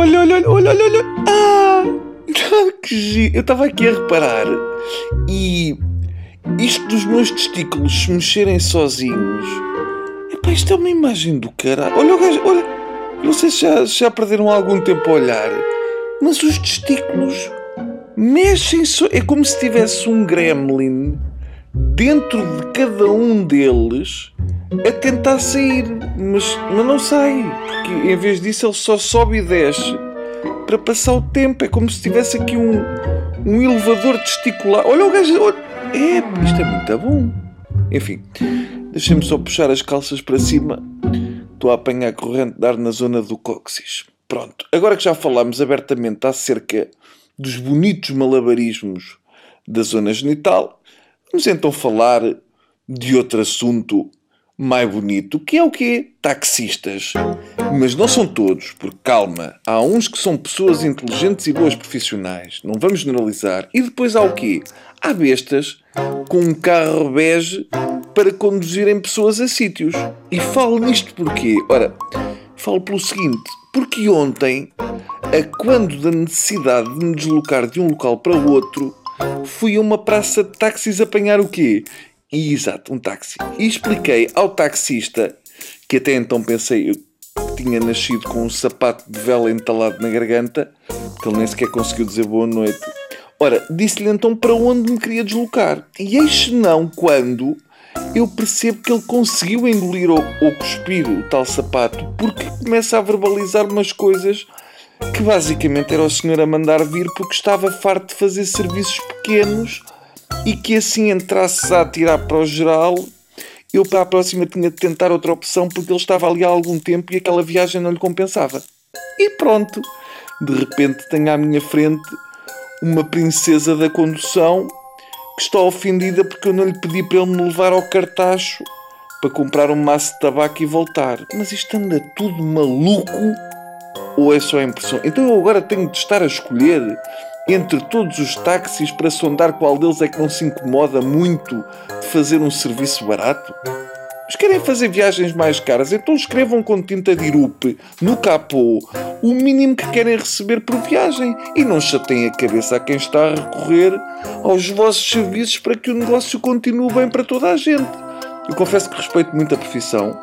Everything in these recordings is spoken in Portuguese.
Olha. Ah, que giro. Eu estava aqui a reparar e isto dos meus testículos se mexerem sozinhos. Epá, isto é uma imagem do caralho. Olha o gajo, olha. Não sei se já perderam algum tempo a olhar, mas os testículos mexem só. É como se tivesse um gremlin dentro de cada um deles a tentar sair, mas não sai, porque em vez disso ele só sobe e desce para passar o tempo. É como se tivesse aqui um elevador testicular. Olha o gajo, olha. Isto é muito bom. Enfim, deixem-me só puxar as calças para cima. Estou a apanhar corrente de ar na zona do cóccix. Pronto, agora que já falámos abertamente acerca dos bonitos malabarismos da zona genital, vamos então falar de outro assunto mais bonito, que é o quê? Taxistas. Mas não são todos, porque calma, há uns que são pessoas inteligentes e boas profissionais, não vamos generalizar. E depois há o quê? Há bestas com um carro bege para conduzirem pessoas a sítios. E falo nisto porquê? Ora, falo pelo seguinte, porque ontem, quando da necessidade de me deslocar de um local para o outro, fui a uma praça de táxis apanhar o quê? Exato, um táxi. E expliquei ao taxista, que até então pensei eu tinha nascido com um sapato de vela entalado na garganta, que ele nem sequer conseguiu dizer boa noite. Ora, disse-lhe então para onde me queria deslocar. E eis não quando eu percebo que ele conseguiu engolir ou cuspir o tal sapato, porque começa a verbalizar umas coisas que basicamente era o senhor a mandar vir porque estava farto de fazer serviços pequenos e que assim entrasse a tirar para o geral, eu para a próxima tinha de tentar outra opção porque ele estava ali há algum tempo e aquela viagem não lhe compensava. E pronto, de repente tenho à minha frente uma princesa da condução que está ofendida porque eu não lhe pedi para ele me levar ao Cartacho para comprar um maço de tabaco e voltar. Mas isto anda tudo maluco ou é só impressão? Então eu agora tenho de estar a escolher entre todos os táxis para sondar qual deles é que não se incomoda muito de fazer um serviço barato? Mas querem fazer viagens mais caras? Então escrevam com tinta de irupe no capô o mínimo que querem receber por viagem e não chateiem a cabeça a quem está a recorrer aos vossos serviços para que o negócio continue bem para toda a gente. Eu confesso que respeito muito a profissão,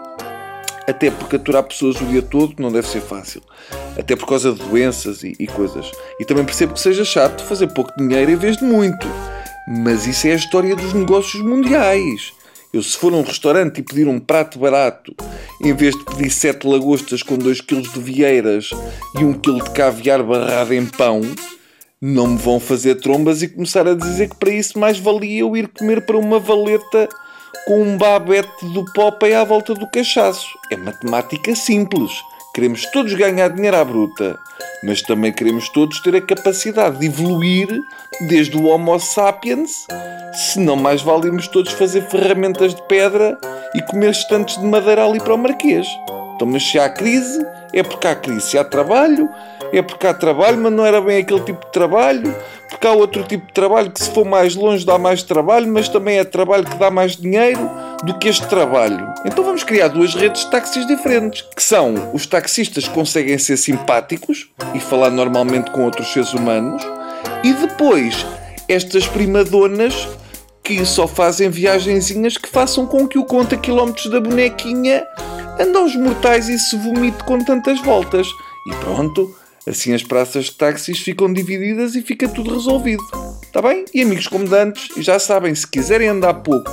até porque aturar pessoas o dia todo não deve ser fácil. Até por causa de doenças e coisas. E também percebo que seja chato fazer pouco dinheiro em vez de muito. Mas isso é a história dos negócios mundiais. Eu, se for a um restaurante e pedir um prato barato, em vez de pedir 7 lagostas com 2 kg de vieiras e 1 kg de caviar barrado em pão, não me vão fazer trombas e começar a dizer que para isso mais valia eu ir comer para uma valeta com um babete do Popeye à volta do cachaço. É matemática simples. Queremos todos ganhar dinheiro à bruta, mas também queremos todos ter a capacidade de evoluir desde o Homo sapiens, senão mais valemos todos fazer ferramentas de pedra e comer estantes de madeira ali para o Marquês. Então, mas se há crise, é porque há crise. Se há trabalho, é porque há trabalho, mas não era bem aquele tipo de trabalho, porque há outro tipo de trabalho que se for mais longe dá mais trabalho, mas também é trabalho que dá mais dinheiro do que este trabalho. Então vamos criar 2 redes de táxis diferentes, que são os taxistas que conseguem ser simpáticos e falar normalmente com outros seres humanos, e depois estas primadonas que só fazem viagenzinhas que façam com que o conta-quilómetros da bonequinha ande aos mortais e se vomite com tantas voltas. E pronto, assim as praças de táxis ficam divididas e fica tudo resolvido. Está bem? E amigos comandantes, já sabem, se quiserem andar pouco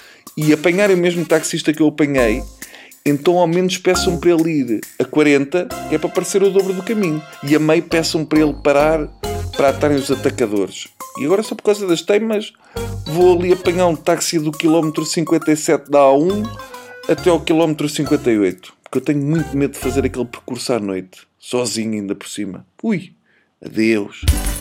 e apanharem o mesmo taxista que eu apanhei, então ao menos peçam para ele ir a 40, que é para parecer o dobro do caminho. E a meio peçam para ele parar para atarem os atacadores. E agora só por causa das teimas, vou ali apanhar um táxi do quilómetro 57 da A1 até ao quilómetro 58. Porque eu tenho muito medo de fazer aquele percurso à noite, sozinho ainda por cima. Ui, adeus.